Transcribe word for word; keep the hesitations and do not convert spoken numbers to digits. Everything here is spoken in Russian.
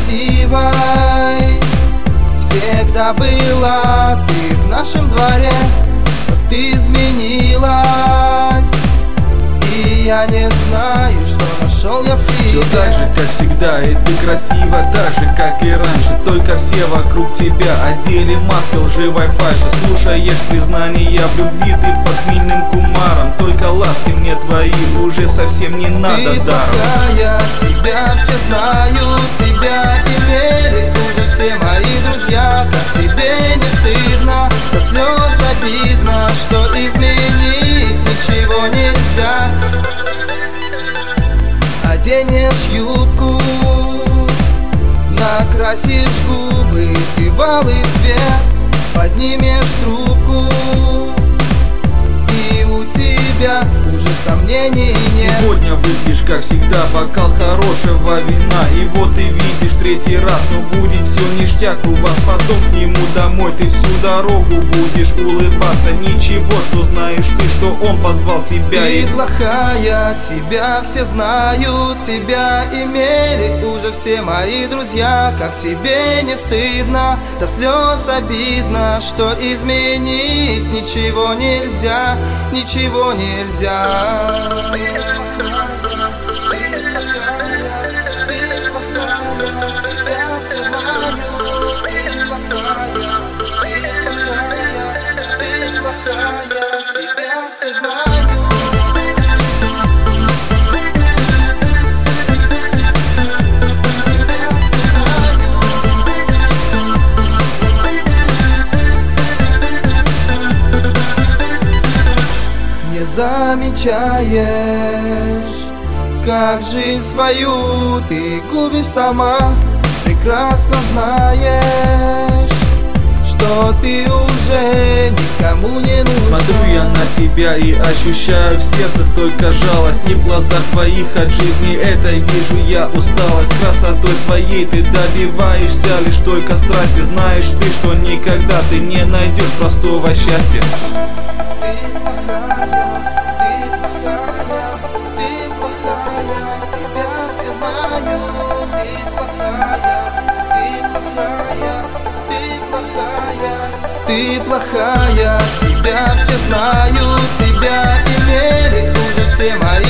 красивой всегда была ты в нашем дворе, но ты изменилась, и я не знаю, что нашел я в тебе. Все так же, как всегда, и ты красива так же, как и раньше. Только все вокруг тебя одели маски лживой фальши. Слушаешь признания в любви, ты под хмельным кумаром. Только ласки мне твои уже совсем не надо ты даром. Плохая, тебя все знают, тебя имели уже все мои друзья. Как тебе не стыдно, до слез обидно, что изменить ничего нельзя. Оденешь юбку, накрасишь губы, ты в алый цвет, поднимешь трубку, и у тебя уже сомнений нет. Сегодня выпьешь, как всегда, бокал хорошего вина, и вот ты видишь третий раз, но будет все ништяк. У вас потом к нему домой, ты всю дорогу будешь улыбаться. Ничего, что знаешь ты, что он позвал тебя. Ты И плохая, тебя все знают, тебя имели уже все мои друзья. Как тебе не стыдно, до слез обидно, что изменить ничего нельзя, ничего нельзя. Не замечаешь, как жизнь свою ты губишь сама. Прекрасно знаешь, что ты уже никому не нужна. смотрю я на тебя и ощущаю в сердце только жалость. Не в глазах твоих от жизни этой вижу я усталость. Красотой своей ты добиваешься лишь только страсти. Знаешь ты, что никогда ты не найдешь простого счастья. Ты плохая, тебя все знают, тебя имели уже все мои